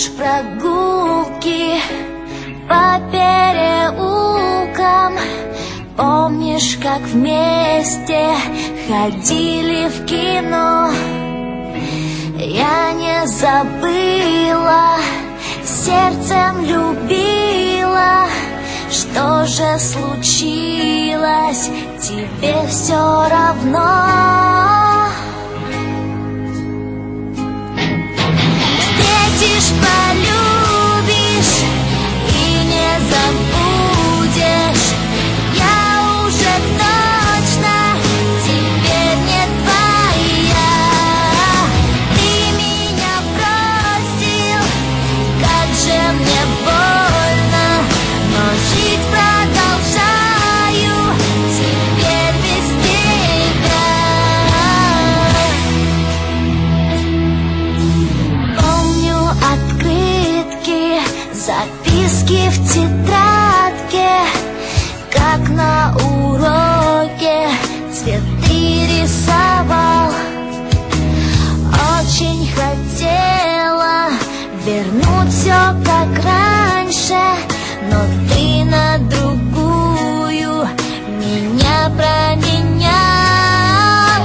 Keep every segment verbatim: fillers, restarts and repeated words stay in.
Помнишь прогулки по переулкам? Помнишь, как вместе ходили в кино? Я не забыла, сердцем любила. Что же случилось? Тебе все равно. Встретишь, полюбишь и не забудешь. Я уже точно теперь не твоя. Ты меня бросил, как же мне больно, но жить продолжаю теперь без тебя. Помню открытки, записки в тетрадке, как на уроке цветы рисовал. Очень хотела вернуть все как раньше, но ты на другую меня променял.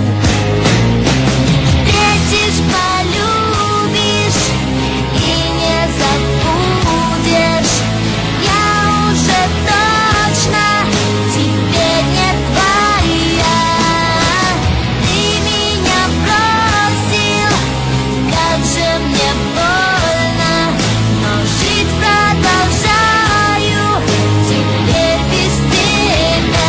Встретишь, полюбишь и не забудешь. Я уже точно теперь не твоя. Ты меня бросил, как же мне больно, но жить продолжаю теперь без тебя.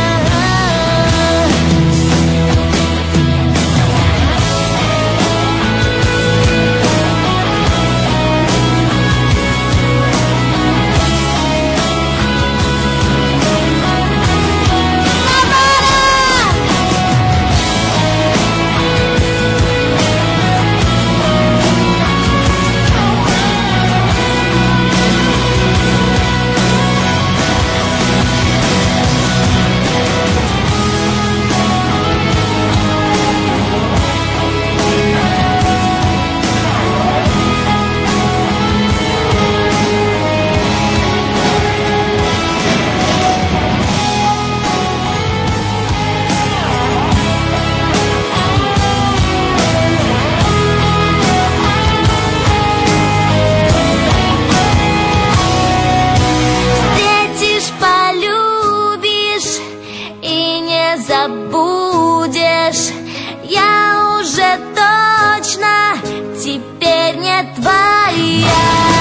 Встретишь, полюбишь и не забудешь. Я уже точно теперь не твоя.